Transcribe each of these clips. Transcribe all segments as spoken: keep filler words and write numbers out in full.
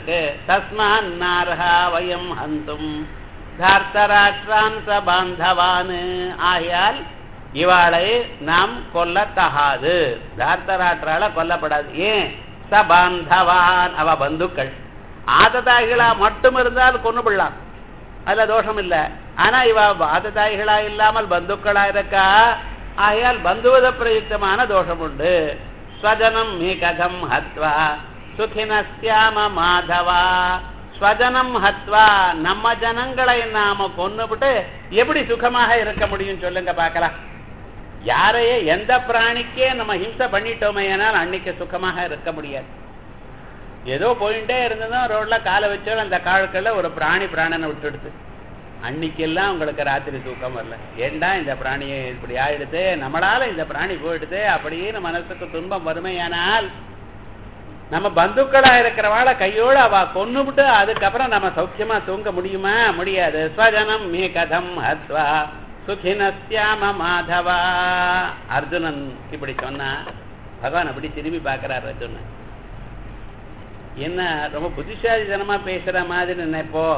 இருக்கு. தஸ்மான் நார்ஹா வயம் ஹந்தும் தார்த்தராஷ்டிரான் ச பாந்தவான். ஆகையால் இவாளை நாம் கொல்லத்தகாது. தார்த்தராஷ்டிரால கொல்லப்படாது. ஏன்? ச பாந்தவான், அவ பந்துக்கள். ஆததாய்களா மட்டும் இருந்தால் கொண்டு விடலாம், அதுல தோஷம் இல்லை. ஆனா இவ ஆததாய்களா இல்லாமல் பந்துக்களா இருக்கா, ஆகையால் பந்துவத பிரயுக்தமான தோஷம் உண்டு. ஸ்வஜனம் மீ கதம் ஹத்வா சுகினஸ்யாம மாதவா. ஸ்வஜனம் ஹத்வா, நம்ம ஜனங்களை நாம கொன்னுபிட்டு எப்படி சுகமாக இருக்க முடியும் சொல்லுங்க பார்க்கலாம். யாரையே எந்த பிராணிக்கே நம்ம ஹிம்சை பண்ணிட்டோமே ஆனால் அன்னைக்கு சுகமாக இருக்க முடியாது. ஏதோ போயிட்டே இருந்ததும் ரோட்ல காலை வச்சாலும் அந்த காலுக்குள்ள ஒரு பிராணி பிராணனை விட்டுடுது, அன்னைக்கெல்லாம் உங்களுக்கு ராத்திரி தூக்கம் வரல. ஏண்டா இந்த பிராணியை இப்படி ஆயிடுது, நம்மளால இந்த பிராணி போயிடுது அப்படின்னு மனசுக்கு துன்பம் வறுமையானால் நம்ம பந்துக்களா இருக்கிறவாள கையோடு அவ கொன்னுபிட்டு அதுக்கப்புறம் நம்ம சௌக்கியமா தூங்க முடியுமா? முடியாது. ஸ்வஜனம் மீ கதம் ஹத்வா சுகினஸ்யாம மாதவா. அர்ஜுனன் இப்படி சொன்னா பகவான் அப்படி திரும்பி பார்க்கிறார். அர்ஜுனன் என்ன ரொம்ப புத்திசாலித்தனமா பேசுற மாதிரி நினைப்போ.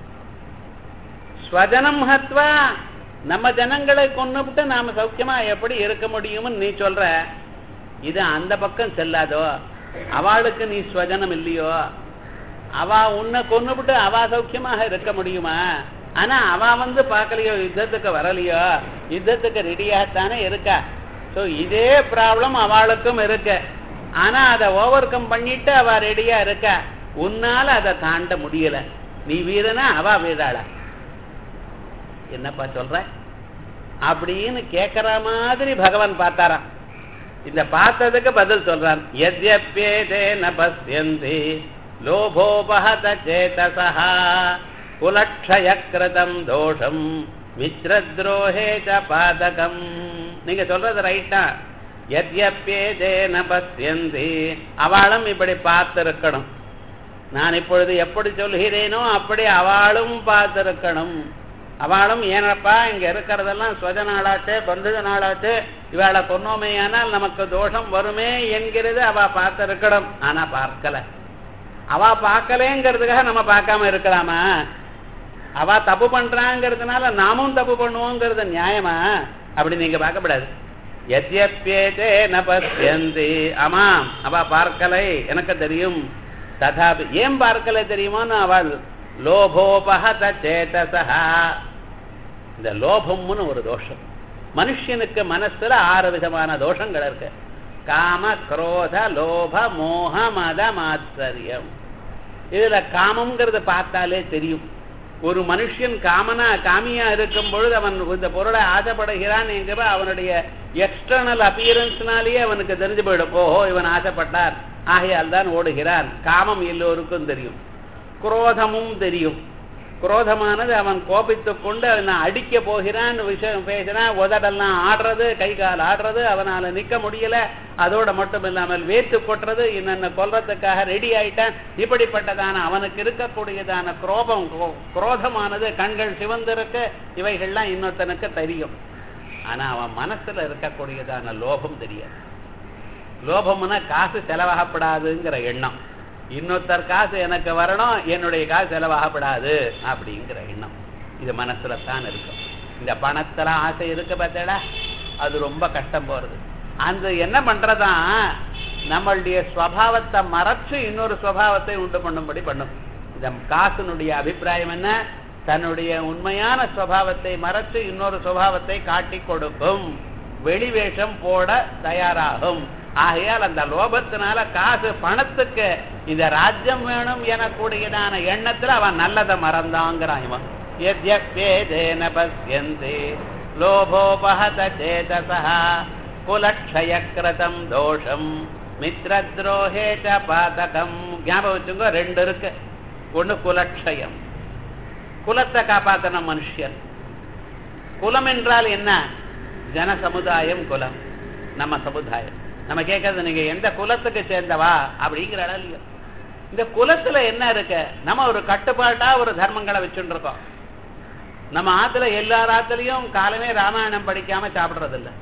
ஸ்வஜனம் ஹத்வா, நம்ம ஜனங்களை கொன்னுபிட்டு நாம சௌக்கியமா எப்படி இருக்க முடியும்னு நீ சொல்ற. இது அந்த பக்கம் செல்லாதோ. அவளுக்கு நீ ஸ்வஜனம் இல்லையோ, அவ உன்னை கொன்னுபிட்டு அவ சௌக்கியமாக இருக்க முடியுமா? ஆனா அவ வந்து பார்க்கலையோ, யுத்தத்துக்கு வரலையோ, யுத்தத்துக்கு ரெடியாகத்தானே இருக்கா. ஸோ இதே ப்ராப்ளம் அவளுக்கும் இருக்கு. ஆனா அதை ஓவர் கம் பண்ணிட்டு அவ ரெடியா இருக்கா. உன்னால அதை தாண்ட முடியல. நீ வீரனா அவ வீராளா? என்னப்பா சொல்ற அப்படின்னு கேட்கற மாதிரி பகவான் பார்த்தாராம். இந்த பார்த்ததுக்கு பதில் சொல்றான். யத்யப்யேதேன பஸ்யந்தி லோபோபஹத சேதசஹா குலக்ஷயக்ரதம் தோஷம் மித்ரத்ரோஹே ச பாதகம். நீங்க சொல்றது ரைட்டா. யத்யப்யேதேன பஸ்யந்தி, அவளும் இப்படி பார்த்திருக்கணும். நான் இப்பொழுது எப்படி சொல்கிறேனோ அப்படி அவளும் பார்த்திருக்கணும். அவளும் ஏனப்பா இங்க இருக்கிறதெல்லாம் ஸ்வஜ நாளாச்சு பந்துஜ நாளாச்சு, இவாளை கொன்னோமையானால் நமக்கு தோஷம் வருமே என்கிறது அவ பார்த்திருக்கணும். ஆனா பார்க்கல. அவ பார்க்கலேங்கிறதுக்காக நம்ம பார்க்காம இருக்கலாமா? அவ தப்பு பண்றாங்கிறதுனால நாமும் தப்பு பண்ணுவோங்கிறது நியாயமா? அப்படி நீங்க பார்க்கப்படாது. யத்யப்யேதேன பஸ்யந்தி, ஆமாம் அவ பார்க்கலை எனக்கு தெரியும். ததாபி, ஏன் பார்க்கலை தெரியுமோன்னு அவள் லோபோபஹத சேதசஹா. இந்த லோபம்னு ஒரு தோஷம். மனுஷனுக்கு மனசுல ஆறு விதமான தோஷங்கள் இருக்கு. காம குரோத லோப மோக மத மாத்சரியம். இதுல காமம்ங்கிறது பார்த்தாலே தெரியும். ஒரு மனுஷன் காமனா காமியா இருக்கும் பொழுது அவன் இந்த பொருளை ஆசைப்படுகிறான் என்கிற அவனுடைய எக்ஸ்டர்னல் அப்பியரன்ஸ்னாலேயே அவனுக்கு தெரிஞ்சு போயிடும். ஓஹோ இவன் ஆசைப்பட்டார், ஆகையால் தான் ஓடுகிறான். காமம் எல்லோருக்கும் தெரியும். குரோதமும் தெரியும். குரோதமானது அவன் கோபித்து கொண்டு அவனை அடிக்க போகிறான், விஷயம் பேசுறான், உதடெல்லாம் ஆடுறது, கை கால் ஆடுறது, அவனால நிக்க முடியல. அதோட மட்டும் இல்லாமல் வேத்து கொட்டுறது, இன்னென்ன கொல்றதுக்காக ரெடி ஆயிட்டான். இப்படிப்பட்டதான அவனுக்கு இருக்கக்கூடியதான குரோபம் குரோதமானது கண்கள் சிவந்திருக்க இவைகள்லாம் இன்னொருத்தனுக்கு தெரியும். ஆனா அவன் மனசுல இருக்கக்கூடியதான லோபம் தெரியாது. லோபம்னா காசு செலவாகப்படாதுங்கிற எண்ணம். இன்னொருத்தர் காசு எனக்கு வரணும், என்னுடைய காசு செலவாகப்படாது அப்படிங்கிற எண்ணம் இது மனசுல தான் இருக்கும். இந்த பணத்துல ஆசை இருக்கு பார்த்தா அது ரொம்ப கஷ்டம் போறது. அந்த என்ன பண்றதான் நம்மளுடைய ஸ்வபாவத்தை மறைச்சு இன்னொரு ஸ்வபாவத்தை உண்டு பண்ணும்படி பண்ணும். இந்த காசுனுடைய அபிப்பிராயம் என்ன? தன்னுடைய உண்மையான ஸ்வபாவத்தை மறைச்சு இன்னொரு ஸ்வபாவத்தை காட்டி கொடுக்கும், வெளிவேஷம் போட தயாராகும். ஆகையால் அந்த லோபத்தினால காசு பணத்துக்கு இந்த ராஜ்யம் வேணும் எனக்கூடியதான எண்ணத்துல அவன் நல்லதை மறந்தாங்கிறான். இவன் யத்யப்யேதேன பஸ்யந்தி லோபோபஹத சேதசஹா குலக்ஷயக்ரதம் தோஷம் மித்ரத்ரோஹே ச பாதகம். ஞாபகம் வச்சுங்க, ரெண்டு இருக்கு. ஒண்ணு குலக்ஷயம், குலத்தை காப்பாத்தன மனுஷன். குலம் என்றால் என்ன? ஜன சமுதாயம் குலம், நம்ம சமுதாயம். நம்ம கேட்கறது நீங்க எந்த குலத்துக்கு சேர்ந்தவா அப்படிங்கிற இல்லையோ. இந்த குலத்துல என்ன இருக்கு? நம்ம ஒரு கட்டுப்பாட்டா ஒரு தர்மங்களை வச்சுட்டு இருக்கோம். நம்ம ஆத்துல எல்லா ஆத்துலயும் காலமே ராமாயணம் படிக்காம சாப்பிடுறது இல்லை,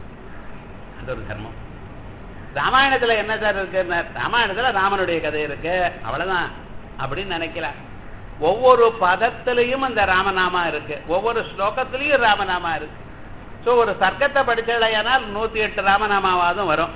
அது ஒரு தர்மம். ராமாயணத்துல என்ன சார் இருக்கு? ராமாயணத்துல ராமனுடைய கதை இருக்கு, அவ்வளவுதான். அப்படின்னு நினைக்கிறார். ஒவ்வொரு பதத்திலையும் அந்த ராமநாமா இருக்கு, ஒவ்வொரு ஸ்லோகத்திலையும் ராமநாமா இருக்கு. ஸோ ஒரு சர்க்கத்தை படிச்சாலையானால் நூத்தி எட்டு ராமநாமாவாதும் வரும்.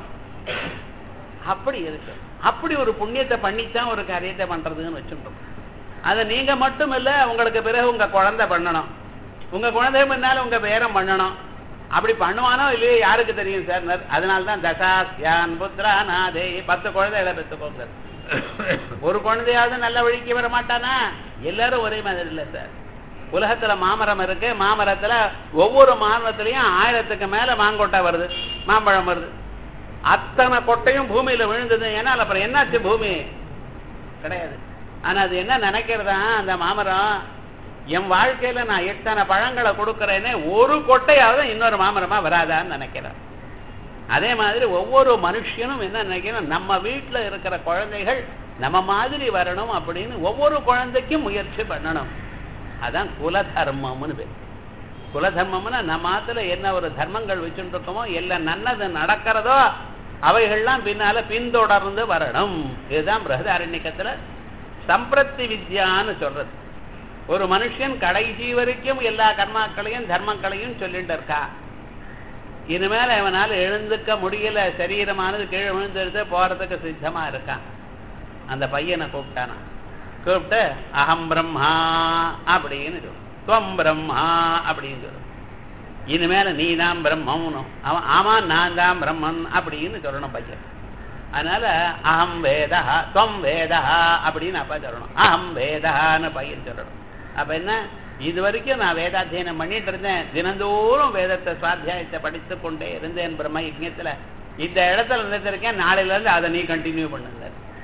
அப்படி இருக்கு. அப்படி ஒரு புண்ணியத்தை பண்ணித்தான் ஒரு காரியத்தை பண்றதுன்னு வச்சுட்டோம். அதை நீங்க மட்டும் இல்ல, உங்களுக்கு பிறகு உங்க குழந்தை பண்ணணும், உங்க குழந்தை முன்னால உங்க பேரம் பண்ணணும். அப்படி பண்ணுவானோ இல்லையோ யாருக்கு தெரியும் சார். அதனால்தான் தசாஸ்யான் புத்ரா நாதே, பத்து குழந்தைகளை பெற்றுக்கோங்க. ஒரு குழந்தையாவது நல்ல வழிக்கு வர மாட்டானா? எல்லாரும் ஒரே மாதிரி இல்லை சார். உலகத்துல மாமரம் இருக்கு, மாமரத்துல ஒவ்வொரு மாமரத்திலையும் ஆயிரத்துக்கு மேல மாங்கொட்டை வருது, மாம்பழம் வருது. அத்தனை கொட்டையும் பூமியில விழுந்தது. ஏன்னா அப்புறம் என்னாச்சு? பூமி கிடையாது. ஆனா அது என்ன நினைக்கிறதா, அந்த மாமரம் என் வாழ்க்கையில நான் எத்தனை பழங்களை கொடுக்கறேனே ஒரு கொட்டையாவது இன்னொரு மாமரமா வராதான்னு நினைக்கிறேன். அதே மாதிரி ஒவ்வொரு மனுஷனும் என்ன நினைக்கிறோம், நம்ம வீட்டுல இருக்கிற குழந்தைகள் நம்ம மாதிரி வரணும் அப்படின்னு ஒவ்வொரு குழந்தைக்கும் முயற்சி பண்ணணும். அதான் குலதர்மம்னு பேர். குலதர்மம்னா நம்ம ஆத்துல என்ன ஒரு தர்மங்கள் வச்சுட்டு இருக்கோமோ எல்லாம் நல்லது நடக்கிறதோ அவைகள்லாம் பின்னால பின்தொடர்ந்து வரணும். இதுதான் பிரகதாரண்யத்துல சம்பிரத்தி வித்யான்னு சொல்றது. ஒரு மனுஷன் கடைசி வரைக்கும் எல்லா கர்மாக்களையும் தர்மங்களையும் சொல்லிட்டு இருக்கா. இனிமேல் அவனால் எழுந்துக்க முடியல, சரீரமானது கீழே விழுந்துருது, போறதுக்கு சித்தமா இருக்கான். அந்த பையனை கூப்பிட்டானா, கூப்பிட்டு அகம் பிரம்மா அப்படின்னு சொல்லு, துவம் பிரம்மா அப்படின்னு சொல்லு. இனிமேல நீ தான் பிரம்மனும். அவன் ஆமா நான் தான் பிரம்மன் அப்படின்னு சொல்லணும் பையன். அதனால அகம் வேதா துவம் வேதா அப்படின்னு அப்பா சொல்லணும். அகம் வேதான்னு பையன் சொல்லணும். அப்ப என்ன, இது வரைக்கும் நான் வேதாத்தியனம் பண்ணிட்டு இருந்தேன், தினந்தோறும் வேதத்தை சுவாத்தியாயத்தை படித்து கொண்டே இருந்தேன் பிரம்ம யஜ்ஞத்துல. இந்த இடத்துல இருந்திருக்கேன், நாளையில இருந்து அதை நீ கண்டினியூ பண்ணுங்க.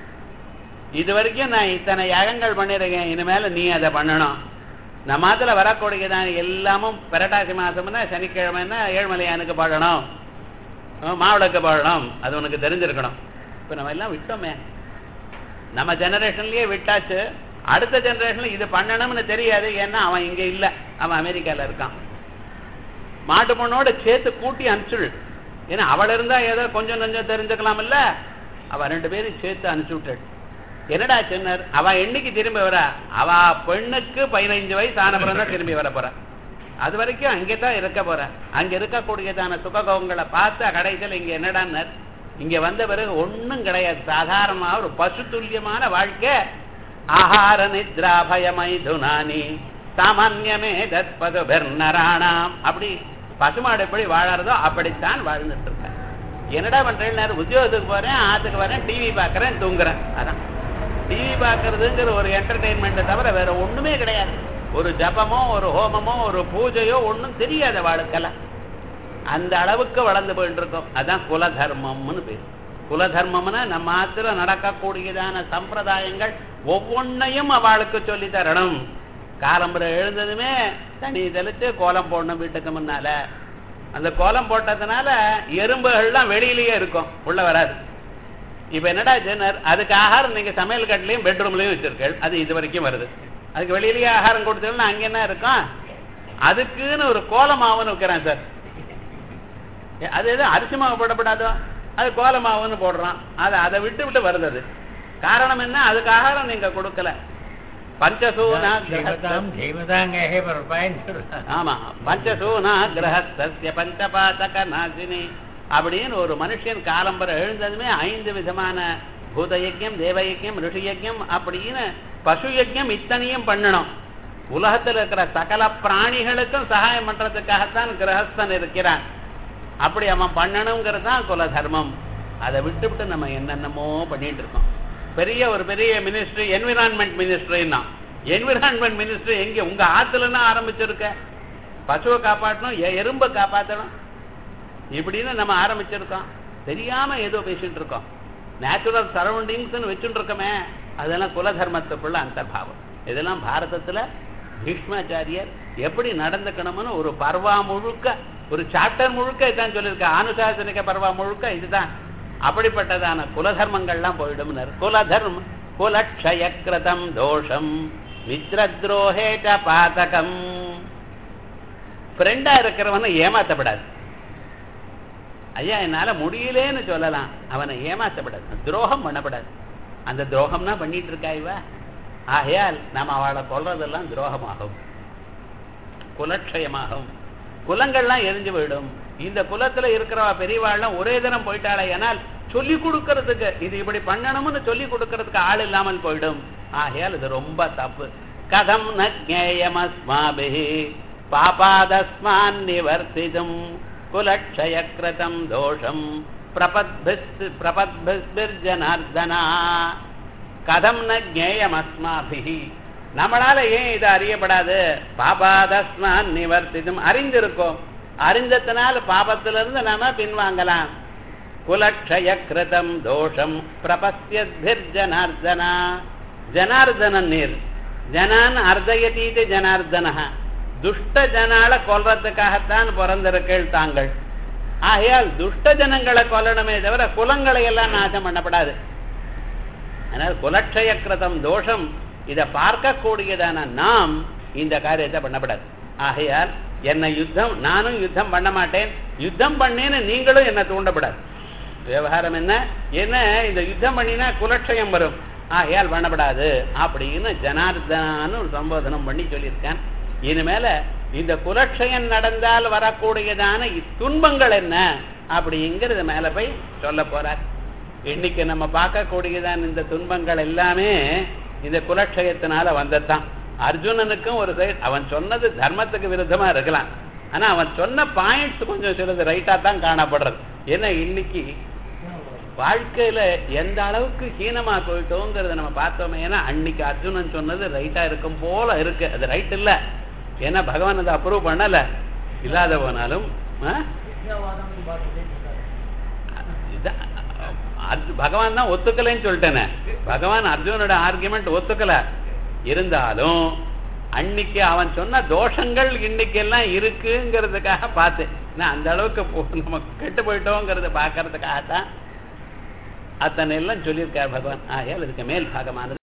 இது வரைக்கும் நான் இத்தனை யாகங்கள் பண்ணிருக்கேன், இனிமேல நீ அதை பண்ணணும். நம்ம அதுல வரக்கூடியதான் எல்லாமும் பெரட்டாசி மாசம்னா சனிக்கிழமைன்னா ஏழ்மலையானுக்கு பாடணும், மாவிளக்கு பாடணும், அது உனக்கு தெரிஞ்சிருக்கணும். இப்ப நம்ம எல்லாம் விட்டோமே, நம்ம ஜெனரேஷன்லயே விட்டாச்சு. அடுத்த ஜெனரேஷன்ல இது பண்ணணும்னு தெரியாது. ஏன்னா அவன் இங்க இல்ல, அவன் அமெரிக்கால இருக்கான். மாட்டு பொண்ணோட சேர்த்து கூட்டி அனுப்பிச்சுடு. ஏன்னா அவள் இருந்தா ஏதோ கொஞ்சம் கொஞ்சம் தெரிஞ்சுக்கலாம் இல்ல, அவ ரெண்டு பேரும் சேர்த்து அனுப்பிச்சு விட்டாள். என்னடா சொன்னார், அவ என்னைக்கு திரும்பி வரா? அவ பெண்ணுக்கு பதினைஞ்சு வயசு ஆனப்புறம் தான் திரும்பி வர போற. அது வரைக்கும் அங்கேதான் இருக்க போற. அங்க இருக்கக்கூடியதான சுககோகங்களை பார்த்து கடைசியில் இங்க என்னடான்னு, இங்க வந்த பிறகு ஒன்னும் கிடையாது. சாதாரணமா ஒரு பசு துல்லியமான வாழ்க்கை. ஆஹார நித்ரா பயமைதுனானி சாமான்யமே தத்பது பெர்னராணாம். அப்படி பசுமாடு எப்படி வாழறதோ அப்படித்தான் வாழ்ந்துட்டு இருக்கேன். என்னடா பண்றேன், உத்தியோகத்துக்கு போறேன், ஆத்துக்கு வரேன், டிவி பாக்குறேன், தூங்குறேன். அதான் டிவி பாக்குறதுங்கிற ஒரு என்டர்டெயின்மெண்ட் தவிர வேற ஒண்ணுமே கிடையாது. ஒரு ஜபமோ ஒரு ஹோமமோ ஒரு பூஜையோ ஒன்றும் தெரியாத வாழ்க்கல. அந்த அளவுக்கு வளர்ந்து போயிட்டு இருக்கோம். அதான் குலதர்மம்னு பேர். குலதர்மம்னா நம்ம ஆத்துல நடக்கக்கூடியதான சம்பிரதாயங்கள் ஒவ்வொன்னையும் அவளுக்கு சொல்லி தரணும். காலம்புரை எழுந்ததுமே தனி தெளிச்சு கோலம் போடணும் வீட்டுக்கு முன்னால. அந்த கோலம் போட்டதுனால எறும்புகள்லாம் வெளியிலேயே இருக்கும், உள்ள வராது. இப்ப என்னடா ஜெனர், அதுக்கு ஆகாரம் நீங்க சமையல் கட்டிலையும் பெட்ரூம்லயும் வச்சிருக்கேன், அது இது வரைக்கும் வருது. அதுக்கு வெளியிலேயே ஆகாரம் கொடுத்தோம்னா அங்க என்ன இருக்கும்? அதுக்குன்னு ஒரு கோலமாவுன்னு வைக்கிறேன் சார். அது எதுவும் அரிசி மாவு போடப்படாதோ, அது கோலமாவுன்னு போடுறான். அதை அதை விட்டு விட்டு வருது. அது காரணம் என்ன? அதுக்கு ஆகாரம் நீங்க கொடுக்கல. பஞ்சசூனா ஆமா பஞ்சசூனா கிரகஸ்தஸ்ய பஞ்சபாதக நாசினி அப்படின்னு ஒரு மனுஷன் காலம்பர எழுந்ததுமே ஐந்து விதமான பூத யஜ்யம், தேவ யஜ்யம், ரிஷி யஜ்யம் அப்படின்னு பசு யஜ்யம் இத்தனையும் பண்ணணும். உலகத்தில் இருக்கிற சகல பிராணிகளுக்கும் சகாயம் பண்றதுக்காகத்தான் கிரகஸ்தன் இருக்கிறான். அப்படி அவன் பண்ணணுங்கிறது தான் குல தர்மம். அதை விட்டு விட்டு நம்ம என்னென்னமோ பண்ணிட்டு இருக்கோம். பெரிய ஒரு பெரிய மினிஸ்ட்ரி என்விரான்மெண்ட் மினிஸ்ட்ரின்னா, என்விரான்மெண்ட் மினிஸ்ட்ரி எங்க உங்க ஆத்துலன்னா ஆரம்பிச்சிருக்க? பசுவை காப்பாற்றணும், எறும்பை காப்பாற்றணும் இப்படின்னு நம்ம ஆரம்பிச்சிருக்கோம். தெரியாம ஏதோ பேசிட்டு இருக்கோம். நேச்சுரல் சரௌண்டிங்ஸ் வச்சுட்டு இருக்கோமே, அதெல்லாம் குல தர்மத்துக்குள்ள அந்தர்பாவம். இதெல்லாம் பாரதத்துல பீஷ்மாச்சாரியர் எப்படி நடந்துக்கணும்னு ஒரு பர்வா முழுக்க, ஒரு சாப்டர் முழுக்க இதான் சொல்லியிருக்க. ஆனுசாசனிக பர்வா முழுக்க இதுதான். அப்படிப்பட்டதான குலதர்மங்கள்லாம் போயிடும். குலதர்ம குலக்ஷயக்ரதம் தோஷம் மித்ரத்ரோஹேச்ச பாதகம். ஃப்ரெண்டா இருக்கிறவனை ஏமாத்தப்படாது. ஐயா என்னால முடியலேன்னு சொல்லலாம், அவனை ஏமாத்தப்படாது, துரோகம் பண்ணப்படாது. அந்த துரோகம்னா பண்ணிட்டு இருக்கா இவ. ஆகையால் நாம் அவளை கொல்றதெல்லாம் துரோகமாகும், குலட்சயமாகும், குலங்கள்லாம் எரிஞ்சு போயிடும். இந்த குலத்துல இருக்கிறவா பெரியவாள்லாம் ஒரே தினம் போயிட்டாளே, ஏனால் சொல்லி கொடுக்கறதுக்கு இது இப்படி பண்ணணும்னு சொல்லி கொடுக்கறதுக்கு ஆள் இல்லாமல் போயிடும். ஆகையால் இது ரொம்ப தப்பு. கதம் ந ஜ்ஞேயமஸ்மாபிஹி பாபாதஸ்மான் நிவர்த்திதும் குலக்ஷயக்ரதம் தோஷம் பிரபத்பிர்ஜனார்தனா. கதம் ந ஜ்ஞேயமஸ்மாபிஹி, நம்மளால ஏன் இது அறியப்படாது? பாபாதஸ்மான் நிவர்த்திதும், அறிந்திருக்கோம், அறிந்தத்தினால் பாபத்திலிருந்து நாம பின்வாங்கலாம். குலக்ஷயக்ரதம் தோஷம் பிரபஸ்யத்பிர்ஜனார்தனா. ஜனார்தனன் நீர் ஜனான் அர்த்தயதீதி ஜனார்தனா, துஷ்ட ஜனால கொல்றதுக்காகத்தான் பிறந்திருக்கள் தாங்கள். ஆகையால் துஷ்ட ஜனங்களை கொல்லணுமே தவிர குலங்களை எல்லாம் நாசம் பண்ணப்படாது. அதனால் குலக்ஷயக்ரதம் தோஷம் இதை பார்க்கக்கூடியதான நாம் இந்த காரியத்தை பண்ணப்படாது. ஆகையால் என்னை யுத்தம் நானும் யுத்தம் பண்ண மாட்டேன், யுத்தம் பண்ணேன்னு நீங்களும் என்ன தூண்டப்படாது. விவகாரம் என்ன என்ன இந்த யுத்தம் பண்ணினா குலட்சயம் வரும், ஆகையால் பண்ணப்படாது அப்படின்னு ஜனார்தனான்னு ஒரு சம்போதனம் பண்ணி சொல்லியிருக்கேன். இனிமேல இந்த குலட்சயம் நடந்தால் வரக்கூடியதான துன்பங்கள் என்ன அப்படிங்கிறது மேல போய் சொல்ல போறார். இன்னைக்கு நம்ம பார்க்கக்கூடியதான இந்த துன்பங்கள் எல்லாமே இந்த குலட்சயத்தினால வந்ததுதான். அர்ஜுனனுக்கும் ஒரு சைடு அவன் சொன்னது தர்மத்துக்கு விருத்தமா இருக்கலாம், ஆனா அவன் சொன்ன பாயிண்ட்ஸ் கொஞ்சம் சிலது ரைட்டா தான் காணப்படுறது. ஏன்னா இன்னைக்கு வாழ்க்கையில எந்த அளவுக்கு ஹீனமா போயிட்டோங்கிறத நம்ம பார்த்தோமே. ஏன்னா அன்னைக்கு அர்ஜுனன் சொன்னது ரைட்டா இருக்கும் போல இருக்கு, அது ரைட் இல்ல. ஏன்னா பகவான் அதை அப்ரூவ் பண்ணல. இல்லாத போனாலும் பகவான் தான் ஒத்துக்கலைன்னு சொல்லிட்டேனே. பகவான் அர்ஜுனோட ஆர்குமெண்ட் ஒத்துக்கல. இருந்தாலும் அன்னைக்கு அவன் சொன்ன தோஷங்கள் இன்னைக்கு எல்லாம் இருக்குங்கிறதுக்காக பார்த்தேன். அந்த அளவுக்கு நம்ம கெட்டு போயிட்டோங்கிறத பார்க்கறதுக்காகத்தான் அத்தனை எல்லாம் சொல்லியிருக்கார் பகவான். ஆகையால் இதுக்கு மேல் பாகமானது